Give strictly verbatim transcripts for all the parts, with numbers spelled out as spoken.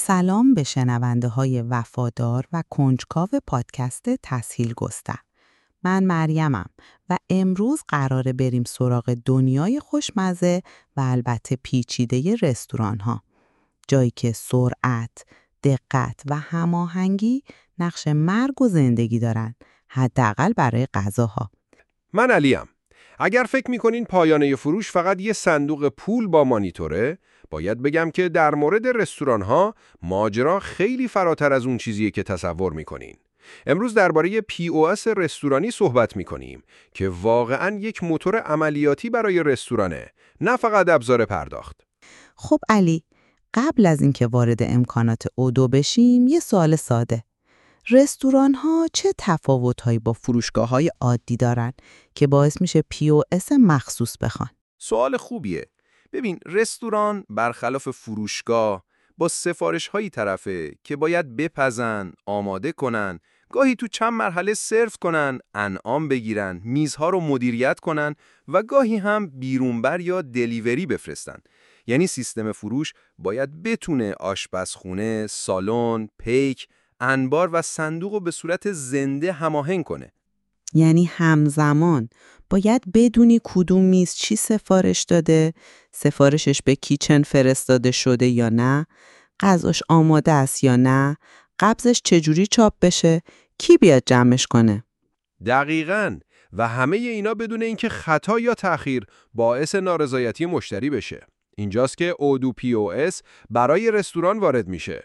سلام به شنونده های وفادار و کنجکاو پادکست تسهیل گستر. من مریمم و امروز قراره بریم سراغ دنیای خوشمزه و البته پیچیده رستوران ها. جایی که سرعت، دقت و هماهنگی نقش مرگ و زندگی دارن، حداقل برای غذاها. من علیم. اگر فکر میکنین پایانه فروش فقط یه صندوق پول با مانیتوره، باید بگم که در مورد رستوران ها ماجرا خیلی فراتر از اون چیزیه که تصور میکنین. امروز درباره پی او اس رستورانی صحبت میکنیم که واقعاً یک موتور عملیاتی برای رستورانه، نه فقط ابزار پرداخت. خب علی، قبل از اینکه وارد امکانات اودو بشیم یه سوال ساده. رستوران ها چه تفاوت هایی با فروشگاه های عادی دارن که باعث میشه پی او اس مخصوص بخوان؟ سوال خوبیه. ببین، رستوران برخلاف فروشگاه با سفارش هایی طرفه که باید بپزن، آماده کنن، گاهی تو چند مرحله سرو کنن، انعام بگیرن، میزها رو مدیریت کنن و گاهی هم بیرونبر یا دلیوری بفرستن. یعنی سیستم فروش باید بتونه آشپزخونه، سالن، پیک، انبار و صندوق رو به صورت زنده هماهنگ کنه. یعنی همزمان باید بدونی کدوم میز چی سفارش داده، سفارشش به کیچن فرستاده شده یا نه، غذاش آماده است یا نه، قبضش چجوری چاپ بشه، کی بیاد جمعش کنه. دقیقاً. و همه اینا بدون اینکه خطا یا تأخیر باعث نارضایتی مشتری بشه. اینجاست که اودو پی او اس برای رستوران وارد میشه.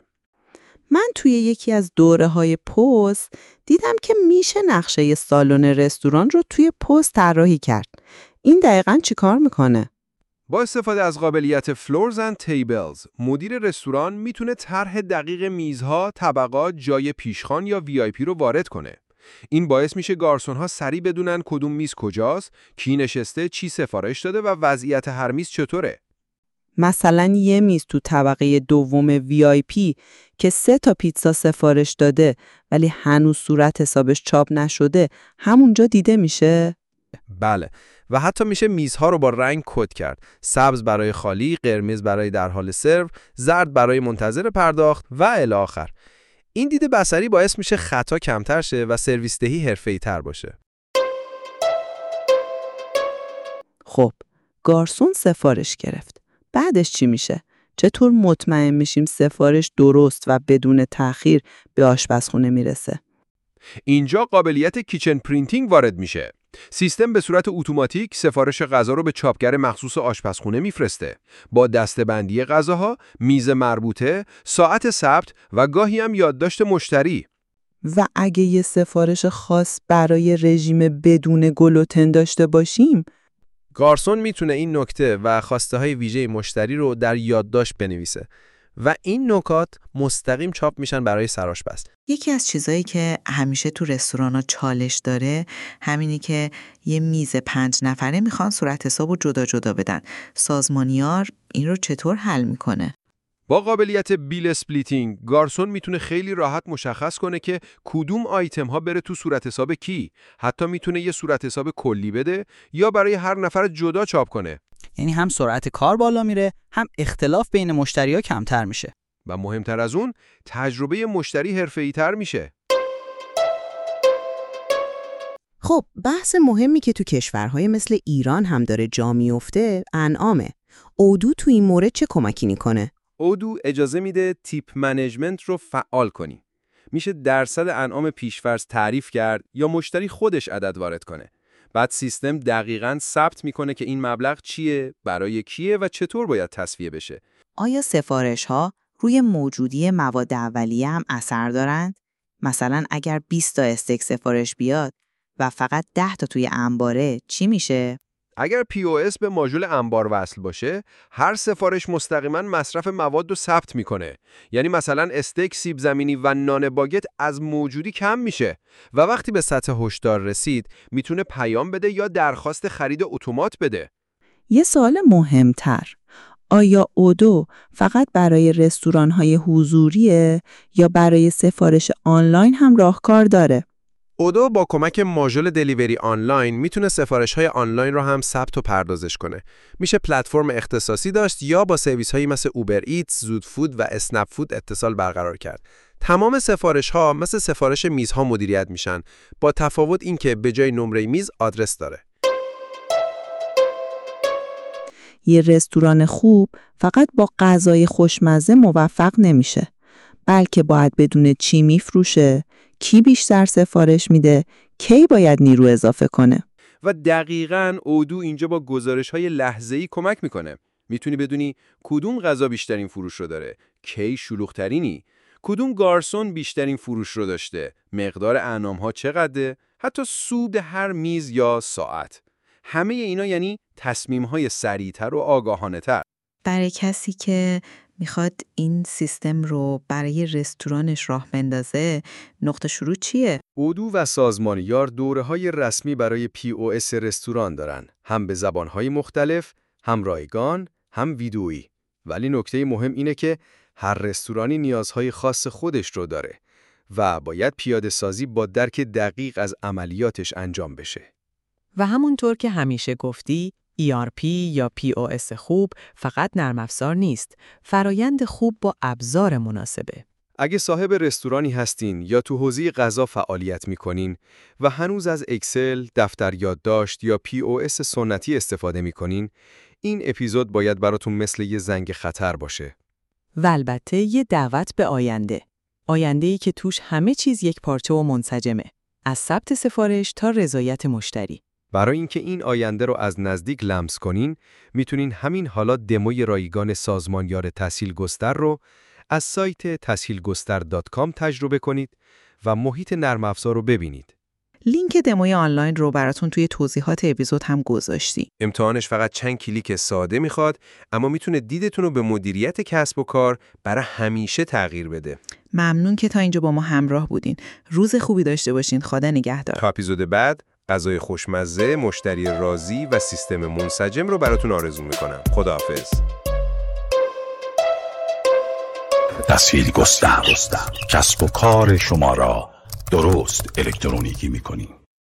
من توی یکی از دوره‌های پست دیدم که میشه نقشه سالن رستوران رو توی پست طراحی کرد. این دقیقاً چی کار میکنه؟ با استفاده از قابلیت فلورز اند تیبلز، مدیر رستوران میتونه طرح دقیق میزها، طبقات، جای پیشخوان یا وی آی پی رو وارد کنه. این باعث میشه گارسون‌ها سریع بدونن کدوم میز کجاست، کی نشسته، چی سفارش داده و وضعیت هر میز چطوره. مثلا یه میز تو طبقه دوم وی آی پی که سه تا پیتزا سفارش داده ولی هنوز صورت حسابش چاپ نشده، همونجا دیده میشه؟ بله. و حتی میشه میزها رو با رنگ کد کرد. سبز برای خالی، قرمز برای در حال سرو، زرد برای منتظر پرداخت و الی آخر. این دید بصری باعث میشه خطا کمتر شه و سرویس دهی حرفه‌ای‌تر باشه. خب، گارسون سفارش گرفت. بعدش چی میشه؟ چطور مطمئن میشیم سفارش درست و بدون تأخیر به آشپزخونه میرسه؟ اینجا قابلیت کیچن پرینتینگ وارد میشه. سیستم به صورت اتوماتیک سفارش غذا رو به چاپگر مخصوص آشپزخونه میفرسته. با دسته‌بندی غذاها، میز مربوطه، ساعت ثبت و گاهی هم یادداشت مشتری. و اگه یه سفارش خاص برای رژیم بدون گلوتن داشته باشیم، گارسون میتونه این نکته و خواسته های ویژه مشتری رو در یادداشت بنویسه و این نکات مستقیم چاپ میشن برای سرآشپز. یکی از چیزایی که همیشه تو رستورانا چالش داره همینی که یه میز پنج نفره میخوان صورت حسابو جدا جدا بدن. سازمانیار این رو چطور حل میکنه؟ با قابلیت بیل اسپلیتینگ، گارسون میتونه خیلی راحت مشخص کنه که کدوم آیتم ها بره تو صورت حساب کی. حتی میتونه یه صورت حساب کلی بده یا برای هر نفر جدا چاپ کنه. یعنی هم سرعت کار بالا میره، هم اختلاف بین مشتری‌ها کمتر میشه. و مهمتر از اون، تجربه مشتری حرفه‌ای‌تر میشه. خب، بحث مهمی که تو کشورهای مثل ایران هم داره جا میفته، انعامه. اودو تو این مورد چه کمکی میکنه؟ اودو اجازه میده تیپ منیجمنت رو فعال کنی. میشه درصد انعام پیش‌فرض تعریف کرد یا مشتری خودش عدد وارد کنه. بعد سیستم دقیقاً ثبت میکنه که این مبلغ چیه، برای کیه و چطور باید تصفیه بشه. آیا سفارش‌ها روی موجودی مواد اولیه هم اثر دارند؟ مثلا اگر بیست تا استیک سفارش بیاد و فقط ده تا توی انباره چی میشه؟ اگر پی او اس به ماژول انبار وصل باشه، هر سفارش مستقیما مصرف مواد رو ثبت میکنه. یعنی مثلا استیک سیب زمینی و نان باگت از موجودی کم میشه و وقتی به سطح هشدار رسید میتونه پیام بده یا درخواست خرید اتومات بده. یه سوال مهمتر. آیا اودو فقط برای رستوران‌های حضوریه یا برای سفارش آنلاین هم راهکار داره؟ اودو با کمک ماژول دلیوری آنلاین میتونه سفارش‌های آنلاین رو هم ثبت و پردازش کنه. میشه پلتفرم اختصاصی داشت یا با سرویس‌هایی مثل اوبر ایتس، زود فود و اسنپ فود اتصال برقرار کرد. تمام سفارش‌ها مثل سفارش میزها مدیریت میشن، با تفاوت این که به جای نمره میز آدرس داره. یه رستوران خوب فقط با غذای خوشمزه موفق نمیشه، بلکه باید بدونه چی میفروشه، کی بیشتر سفارش میده، کی باید نیرو اضافه کنه. و دقیقاً اودو اینجا با گزارش‌های لحظه‌ای کمک میکنه. میتونی بدونی کدوم غذا بیشترین فروش رو داره، کی شلوغ‌ترینی، کدوم گارسون بیشترین فروش رو داشته، مقدار انعام‌ها چقدره، حتی سود هر میز یا ساعت. همه اینا یعنی تصمیم‌های سریع‌تر و آگاهانه‌تر. برای کسی که میخواد این سیستم رو برای رستورانش راه بندازه، نقطه شروع چیه؟ اودو و سازمانیار دوره‌های رسمی برای پی او اس رستوران دارن، هم به زبان‌های مختلف، هم رایگان، هم ویدئویی. ولی نکته مهم اینه که هر رستورانی نیازهای خاص خودش رو داره و باید پیاده سازی با درک دقیق از عملیاتش انجام بشه. و همونطور که همیشه گفتی، ای آر پی یا پی او اس خوب فقط نرم افزار نیست، فرایند خوب با ابزار مناسبه. اگه صاحب رستورانی هستین یا تو حوزه غذا فعالیت میکنین و هنوز از اکسل، دفتر یادداشت یا پی او اس سنتی استفاده میکنین، این اپیزود باید براتون مثل یه زنگ خطر باشه. و البته یه دعوت به آینده. آینده‌ای که توش همه چیز یک پارچه و منسجمه. از ثبت سفارش تا رضایت مشتری. برای اینکه این آینده رو از نزدیک لمس کنین، میتونین همین حالا دموی رایگان سازمانیار تسهیل گستر رو از سایت تسهیل گستر دات کام تجربه کنید و محیط نرم افزار رو ببینید. لینک دموی آنلاین رو براتون توی توضیحات اپیزود هم گذاشتی. امتحانش فقط چند کلیک ساده میخواد، اما میتونه دیدتون رو به مدیریت کسب و کار برای همیشه تغییر بده. ممنون که تا اینجا با ما همراه بودین. روز خوبی داشته باشین. خدا نگهدار. تا اپیزود بعد، غذای خوشمزه، مشتری راضی و سیستم منسجم رو براتون آرزو میکنم. خداحافظ. تسهیل گستر، کسب و کار شما را درست الکترونیکی میکنیم.